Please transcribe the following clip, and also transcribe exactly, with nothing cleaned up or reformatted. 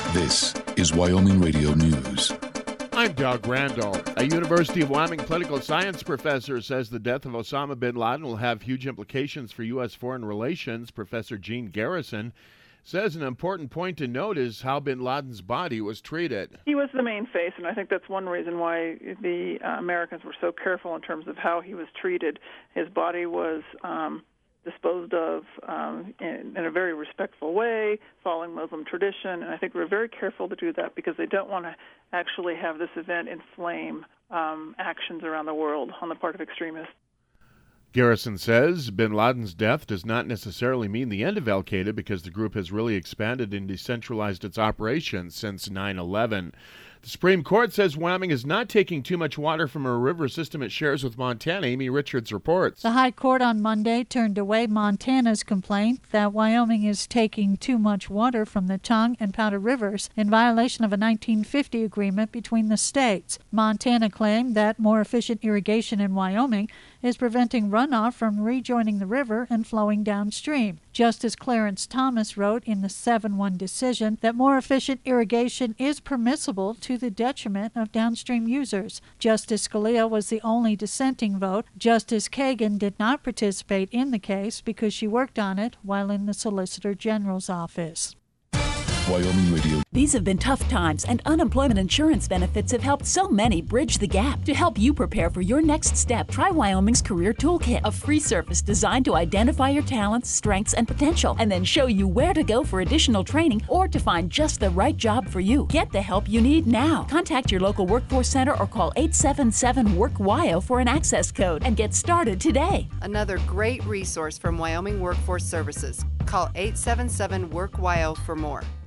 This is Wyoming Radio News. I'm Doug Randall. A University of Wyoming political science professor says the death of Osama bin Laden will have huge implications for U S foreign relations. Professor Gene Garrison says an important point to note is how bin Laden's body was treated. He was the main face, and I think that's one reason why the uh, Americans were so careful in terms of how he was treated. His body was um, disposed of um, in, in a very respectful way, following Muslim tradition, and I think we're very careful to do that because they don't want to actually have this event inflame um, actions around the world on the part of extremists. Garrison says bin Laden's death does not necessarily mean the end of al-Qaeda because the group has really expanded and decentralized its operations since nine eleven. The Supreme Court says Wyoming is not taking too much water from a river system it shares with Montana. Amy Richards reports. The High Court on Monday turned away Montana's complaint that Wyoming is taking too much water from the Tongue and Powder Rivers in violation of a nineteen fifty agreement between the states. Montana claimed that more efficient irrigation in Wyoming is preventing runoff from rejoining the river and flowing downstream. Justice Clarence Thomas wrote in the seven one decision that more efficient irrigation is permissible to the detriment of downstream users. Justice Scalia was the only dissenting vote. Justice Kagan did not participate in the case because she worked on it while in the Solicitor General's office. Wyoming Radio. These have been tough times, and unemployment insurance benefits have helped so many bridge the gap. To help you prepare for your next step, try Wyoming's Career Toolkit, a free service designed to identify your talents, strengths, and potential, and then show you where to go for additional training or to find just the right job for you. Get the help you need now. Contact your local workforce center or call eight seven seven, work W Y O for an access code and get started today. Another great resource from Wyoming Workforce Services. Call eight seven seven, work W Y O for more.